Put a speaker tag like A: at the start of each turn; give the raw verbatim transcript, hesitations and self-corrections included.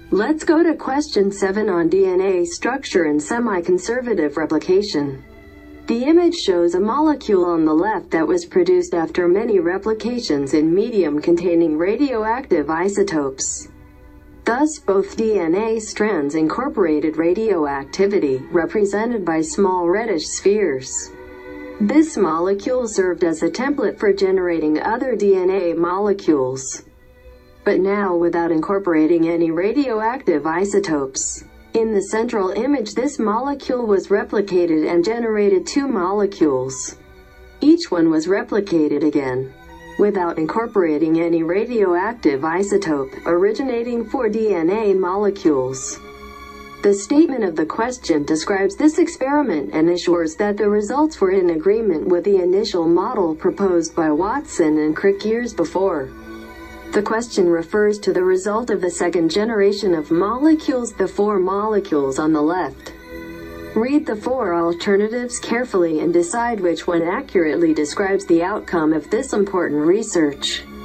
A: Let's go to question seven on D N A structure and semi-conservative replication. The image shows a molecule on the left that was produced after many replications in medium containing radioactive isotopes. Thus, both D N A strands incorporated radioactivity, represented by small reddish spheres. This molecule served as a template for generating other D N A molecules, but now without incorporating any radioactive isotopes. In the central image, this molecule was replicated and generated two molecules. Each one was replicated again, without incorporating any radioactive isotope, originating four D N A molecules. The statement of the question describes this experiment and assures that the results were in agreement with the initial model proposed by Watson and Crick years before. The question refers to the result of the second generation of molecules, the four molecules on the left. Read the four alternatives carefully and decide which one accurately describes the outcome of this important research.